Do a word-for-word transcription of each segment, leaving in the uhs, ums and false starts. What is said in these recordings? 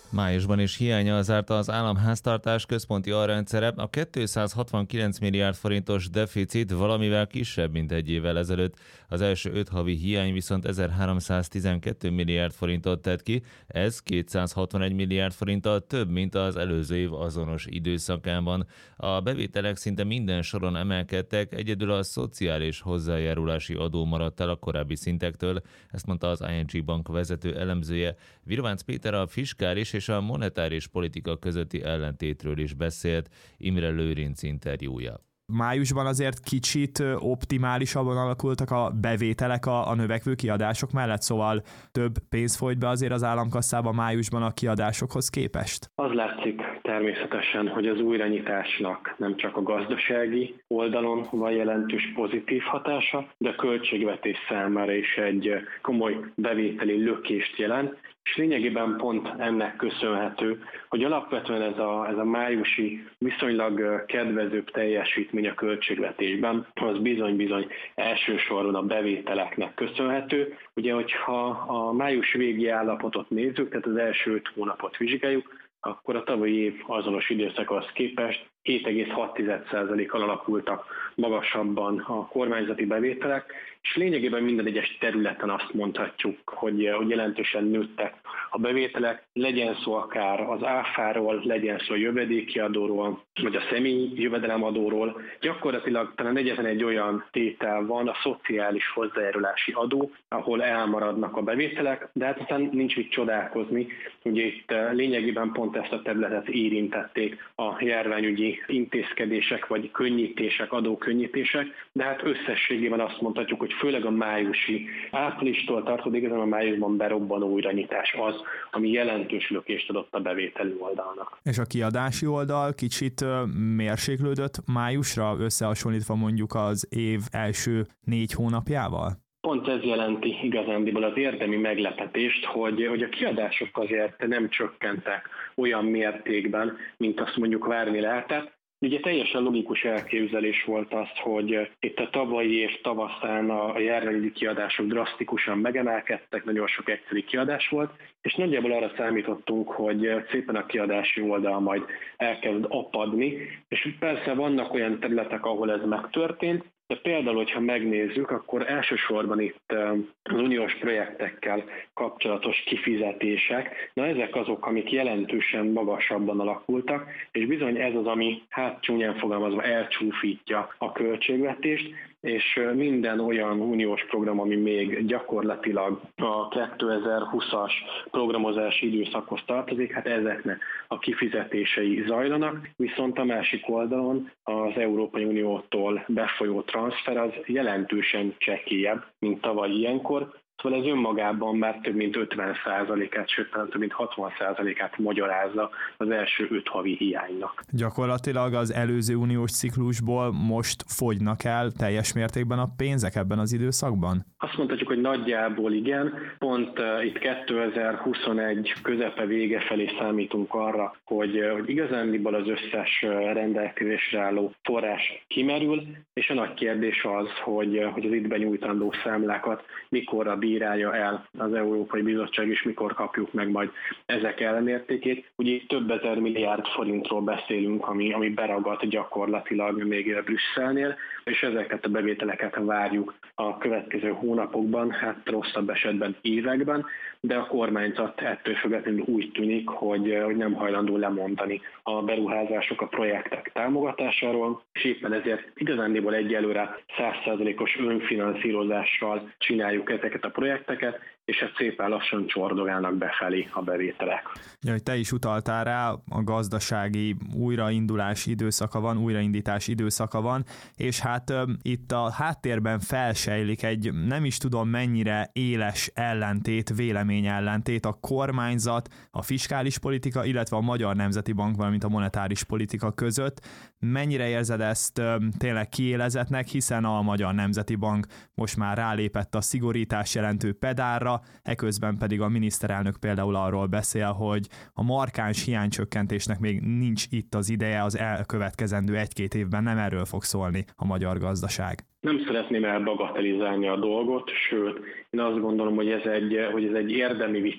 Májusban is hiánnyal zárta az államháztartás központi alrendszere, a kétszázhatvankilenc milliárd forintos deficit valamivel kisebb, mint egy évvel ezelőtt. Az első öt havi hiány viszont ezerháromszáztizenkettő milliárd forintot tett ki, ez kétszázhatvanegy milliárd forinttal több, mint az előző év azonos időszakában. A bevételek szinte minden soron emelkedtek, egyedül a szociális hozzájárulási adó maradt el a korábbi szintektől, ezt mondta az i en gé Bank vezető elemzője. Virvánc Péter a fiskális és a monetáris politika közötti ellentétről is beszélt. Imre Lőrinc interjúja. Májusban azért kicsit optimálisabban alakultak a bevételek a, a növekvő kiadások mellett, szóval több pénz folyt be azért az államkasszába májusban a kiadásokhoz képest? Az látszik természetesen, hogy az újranyitásnak nem csak a gazdasági oldalon van jelentős pozitív hatása, de a költségvetés számára is egy komoly bevételi lökést jelent, és lényegében pont ennek köszönhető, hogy alapvetően ez a, ez a májusi viszonylag kedvezőbb teljesítmény a költségvetésben, az bizony-bizony elsősorban a bevételeknek köszönhető. Ugye, hogyha a május végi állapotot nézzük, tehát az első öt hónapot vizsgáljuk, akkor a tavalyi év azonos időszakhoz képest hét egész hat százalékkal alakultak magasabban a kormányzati bevételek, és lényegében minden egyes területen azt mondhatjuk, hogy, hogy jelentősen nőttek a bevételek, legyen szó akár az áfáról, legyen szó a jövedéki adóról, vagy a személyi jövedelemadóról. Gyakorlatilag talán egyetlen egy olyan tétel van, a szociális hozzájárulási adó, ahol elmaradnak a bevételek, de hát aztán nincs mit csodálkozni. Ugye itt lényegében pont ezt a területet érintették a járványügyi intézkedések, vagy könnyítések, adókönnyítések, de hát összességében azt mondhatjuk, hogy főleg a májusi áprilistól tartva, igazán a májusban berobbanó újranyitás az, ami jelentős lökést adott a bevételi oldalnak. És a kiadási oldal kicsit mérséklődött májusra, összehasonlítva mondjuk az év első négy hónapjával? Pont ez jelenti igazándiból az érdemi meglepetést, hogy, hogy a kiadások azért nem csökkentek olyan mértékben, mint azt mondjuk várni lehetett. Ugye teljesen logikus elképzelés volt az, hogy itt a tavalyi év tavaszán a járványügyi kiadások drasztikusan megemelkedtek, nagyon sok egyszeri kiadás volt, és nagyjából arra számítottunk, hogy szépen a kiadási oldal majd elkezd apadni, és persze vannak olyan területek, ahol ez megtörtént, de például, hogyha megnézzük, akkor elsősorban itt az uniós projektekkel kapcsolatos kifizetések, na ezek azok, amik jelentősen magasabban alakultak, és bizony ez az, ami hát csúnyán fogalmazva elcsúfítja a költségvetést, és minden olyan uniós program, ami még gyakorlatilag a kétezer-húszas programozási időszakhoz tartozik, hát ezeknek a kifizetései zajlanak, viszont a másik oldalon az Európai Uniótól befolyó transfer az jelentősen csekélyebb, mint tavaly ilyenkor. Szóval ez önmagában már több mint ötven százalékát, sőt, több mint hatvan százalékát magyarázza az első öt havi hiánynak. Gyakorlatilag az előző uniós ciklusból most fogynak el teljes mértékben a pénzek ebben az időszakban? Azt mondhatjuk, hogy nagyjából igen. Pont uh, itt kétezer-huszonegy közepe vége felé számítunk arra, hogy, uh, hogy igazándiból az összes uh, rendelkezésre álló forrás kimerül, és a nagy kérdés az, hogy, uh, hogy az itt benyújtandó számlákat mikorra bírálja el az Európai Bizottság, és mikor kapjuk meg majd ezek ellenértékét. Ugye itt több ezer milliárd forintról beszélünk, ami, ami beragadt gyakorlatilag még Brüsszelnél, és ezeket a bevételeket várjuk a következő hónapokban, hát rosszabb esetben években, de a kormányzat ettől függetlenül úgy tűnik, hogy, hogy nem hajlandó lemondani a beruházások, a projektek támogatásáról, és éppen ezért igazándiból egyelőre száz százalékos önfinanszírozással csináljuk ezeket a projekteket, és hát szépen lassan csordogálnak befelé a bevételek. Ja, hogy te is utaltál rá, a gazdasági újraindulás időszaka van, újraindítás időszaka van, és hát ö, itt a háttérben felsejlik egy nem is tudom mennyire éles ellentét, vélemény ellentét a kormányzat, a fiskális politika, illetve a Magyar Nemzeti Bank, valamint a monetáris politika között. Mennyire érzed ezt ö, tényleg kiélezetnek, hiszen a Magyar Nemzeti Bank most már rálépett a szigorítás jelentő pedálra, eközben pedig a miniszterelnök például arról beszél, hogy a markáns hiánycsökkentésnek még nincs itt az ideje, az elkövetkezendő egy-két évben nem erről fog szólni a magyar gazdaság. Nem szeretném elbagatelizálni a dolgot, sőt, én azt gondolom, hogy ez egy, hogy ez egy érdemi vita,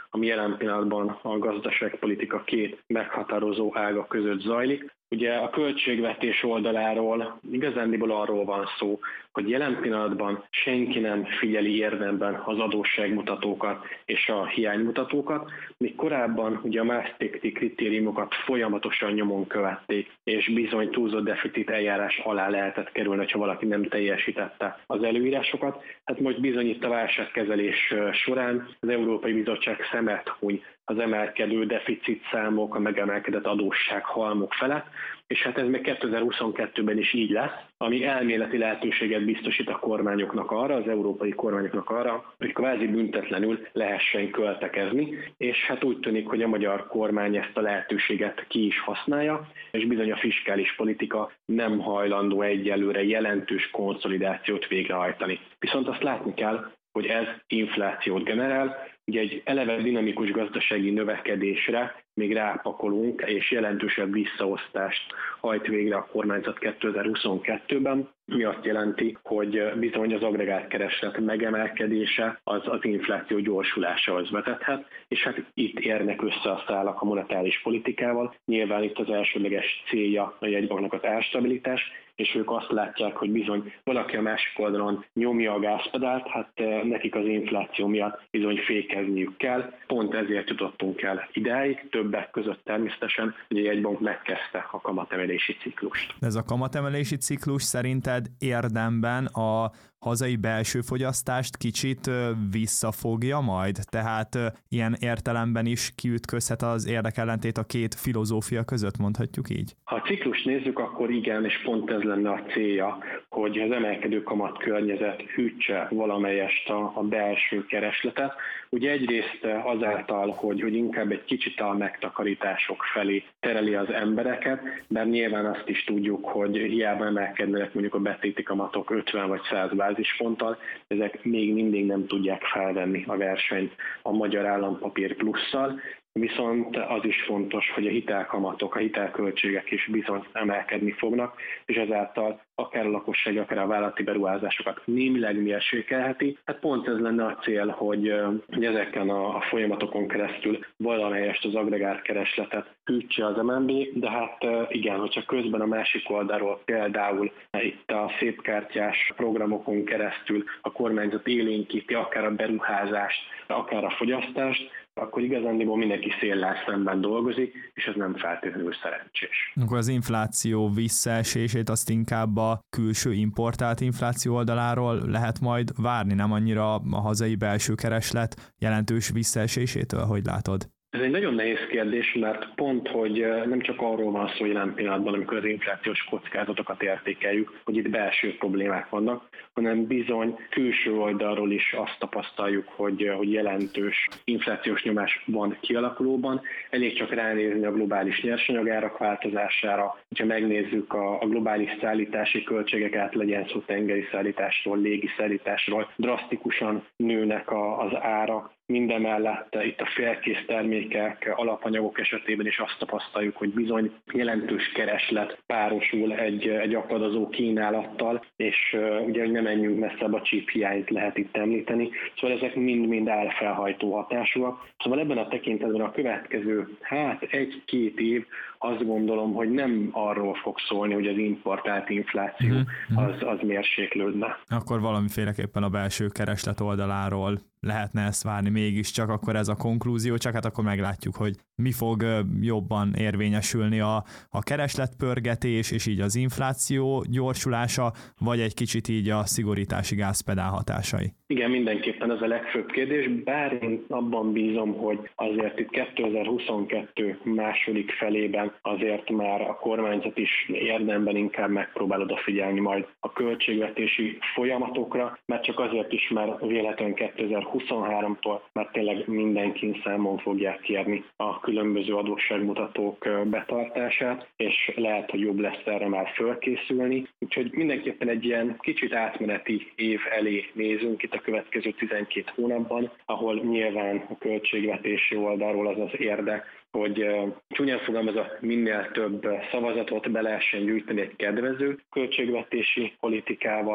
ami jelen pillanatban a gazdaságpolitika két meghatározó ága között zajlik. Ugye a költségvetés oldaláról igazándiból arról van szó, hogy jelen pillanatban senki nem figyeli érdemben az adósságmutatókat és a hiánymutatókat, míg korábban ugye a Maastrichti kritériumokat folyamatosan nyomon követték, és bizony túlzott deficit eljárás alá lehetett kerülni, ha valaki nem teljesítette az előírásokat. Hát most bizony itt a válságkezelés során az Európai Bizottság szemet huny az emelkedő deficit számok, a megemelkedett adósság halmok felett, és hát ez még kétezer-huszonkettőben is így lesz, ami elméleti lehetőséget biztosít a kormányoknak arra, az európai kormányoknak arra, hogy kvázi büntetlenül lehessen költekezni, és hát úgy tűnik, hogy a magyar kormány ezt a lehetőséget ki is használja, és bizony a fiskális politika nem hajlandó egyelőre jelentős konszolidációt végrehajtani. Viszont azt látni kell, hogy ez inflációt generál, ugye egy eleve dinamikus gazdasági növekedésre még rápakolunk, és jelentősebb visszaosztást hajt végre a kormányzat kétezer-huszonkettőben, mi azt jelenti, hogy bizony az agregált kereslet megemelkedése az az infláció gyorsulásához vezethet, és hát itt érnek össze a szálak a monetáris politikával. Nyilván itt az elsődleges célja a jegybanknak az árstabilitás, és ők azt látják, hogy bizony valaki a másik oldalon nyomja a gázpedált, hát nekik az infláció miatt bizony fékezniük kell. Pont ezért jutottunk el idáig, többek között természetesen, hogy a jegybank megkezdte a kamatemelési ciklust. Ez a kamatemelési ciklus szerinted érdemben a hazai belső fogyasztást kicsit visszafogja majd? Tehát ilyen értelemben is kiütközhet az érdekellentét a két filozófia között, mondhatjuk így? Ha a ciklust nézzük, akkor igen, és pont ez lenne a célja, hogy az emelkedő kamat környezet hűtse valamelyest a, a belső keresletet. Ugye egyrészt azáltal, hogy, hogy inkább egy kicsit a megtakarítások felé tereli az embereket, de nyilván azt is tudjuk, hogy hiába emelkednek mondjuk a betéti kamatok ötven vagy száz bázisponttal, ezek még mindig nem tudják felvenni a versenyt a magyar állampapír plusszal. Viszont az is fontos, hogy a hitelkamatok, a hitelköltségek is bizony emelkedni fognak, és ezáltal akár a lakosság, akár a vállalati beruházásokat némileg mérsékelheti. Hát pont ez lenne a cél, hogy, hogy ezeken a, a folyamatokon keresztül valamelyest az agregált keresletet hűtse az em en bé, de hát igen, hogyha közben a másik oldalról például itt a szépkártyás programokon keresztül a kormányzat élénkíti akár a beruházást, akár a fogyasztást, akkor igazándiból mindenki széllel szemben dolgozik, és ez nem feltétlenül szerencsés. Akkor az infláció visszaesését azt inkább a külső importált infláció oldaláról lehet majd várni, nem annyira a hazai belső kereslet jelentős visszaesésétől, hogy látod? Ez egy nagyon nehéz kérdés, mert pont, hogy nem csak arról van szó jelen pillanatban, amikor az inflációs kockázatokat értékeljük, hogy itt belső problémák vannak, hanem bizony külső oldalról is azt tapasztaljuk, hogy, hogy jelentős inflációs nyomás van kialakulóban. Elég csak ránézni a globális nyersanyagárak változására, hogyha megnézzük a, a globális szállítási költségeket, legyen szó tengeri szállításról, légi szállításról, drasztikusan nőnek a, az árak. Mindemellett itt a félkész termékek, alapanyagok esetében is azt tapasztaljuk, hogy bizony jelentős kereslet párosul egy, egy akadozó kínálattal, és uh, ugye, hogy nem menjünk messzebb, a chip hiányt lehet itt említeni. Szóval ezek mind-mind elfelhajtó hatásúak. Szóval ebben a tekintetben a következő, hát egy-két év azt gondolom, hogy nem arról fog szólni, hogy az importált infláció az, az mérséklődne. Akkor valamiféleképpen a belső kereslet oldaláról lehetne ezt várni mégiscsak, akkor ez a konklúzió, csak hát akkor meglátjuk, hogy mi fog jobban érvényesülni a, a keresletpörgetés, és így az infláció gyorsulása, vagy egy kicsit így a szigorítási gázpedál hatásai. Igen, mindenképpen ez a legfőbb kérdés, bár én abban bízom, hogy azért itt kétezer-huszonkettő második felében azért már a kormányzat is érdemben inkább megpróbál odafigyelni majd a költségvetési folyamatokra, mert csak azért is, mert véletlenül kétezer-huszonháromtól már tényleg mindenkin számon fogják kérni a különböző adósságmutatók betartását, és lehet, hogy jobb lesz erre már fölkészülni. Úgyhogy mindenképpen egy ilyen kicsit átmeneti év elé nézünk itt a következő tizenkét hónapban, ahol nyilván a költségvetési oldalról az az érdek, hogy uh, csúnyán fogalmazva minél több szavazatot be lehessen gyűjteni egy kedvező költségvetési politikával,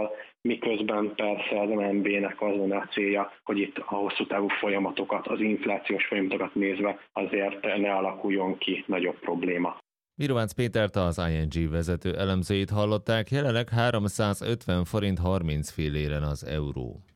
miközben persze az em en bé-nek az lenne a célja, hogy itt a hosszú távú folyamatokat, az inflációs folyamatokat nézve azért ne alakuljon ki nagyobb probléma. Mirovánc Pétert, az i en gé vezető elemzőit hallották, jelenleg háromszázötven forint harminc filléren az euró.